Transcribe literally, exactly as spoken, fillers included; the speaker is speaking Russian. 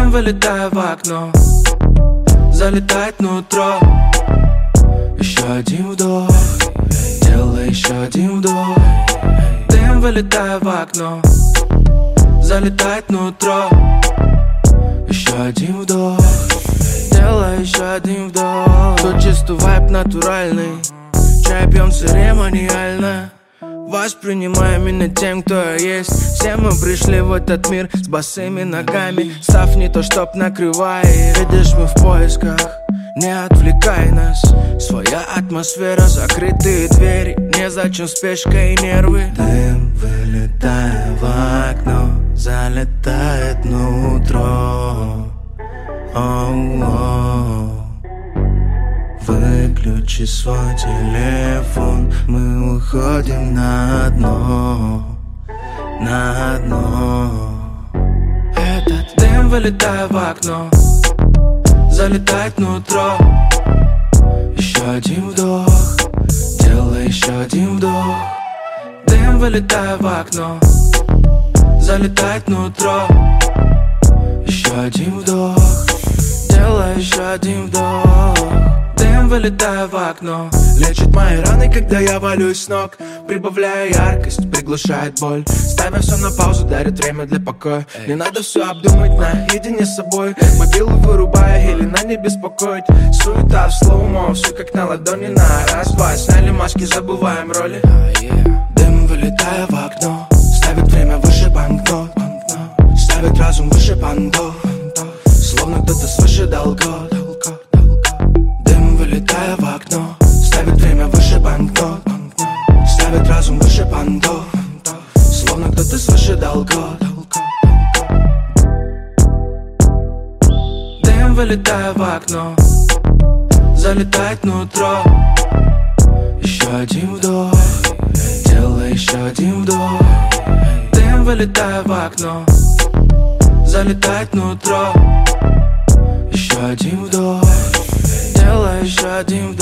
Дым, вылетая в окно, залетает внутрь. Еще один вдох, делай еще один вдох. Дым, вылетая в окно, залетает внутрь. Еще один вдох, делай еще один вдох. Тут чисто вайб натуральный, чай пьем церемониально. Воспринимаем меня тем, кто я есть. Все мы пришли в этот мир с босыми ногами. Став не то, чтоб накрывает. Видишь, мы в поисках, не отвлекай нас. Своя атмосфера, закрытые двери. Незачем спешка и нервы. Дым, вылетая в окно, залетает нутро. Оу-оу. Выключи свой телефон, мы уходим на дно, на дно. Этот дым, вылетая в окно, залетает внутрь. Еще один вдох, делай еще один вдох. Дым, вылетая в окно, залетает внутрь. Еще один вдох, делай еще один вдох. Дым, вылетая в окно, лечит мои раны, когда я валюсь с ног. Прибавляя яркость, приглушает боль. Ставя все на паузу, дарит время для покоя. Не надо все обдумать наедине с собой. Мобилу вырубая, Елена не беспокоит. Суета в слоумо, все как на ладони. На раз-два, сняли маски, забываем роли. Дым, вылетая в окно, ставит время выше банкнот. Ставит разум выше понтов, словно кто-то свыше долгов. Вылетая в окно, ставит время выше банкнот. Ставит разум выше понтов, словно кто-то свыше долгов. Дым, вылетая в окно, залетает внутрь. Еще один вдох, делай еще один вдох. Дым, вылетая в окно, залетает внутрь. Еще один вдох, делай еще один вдох.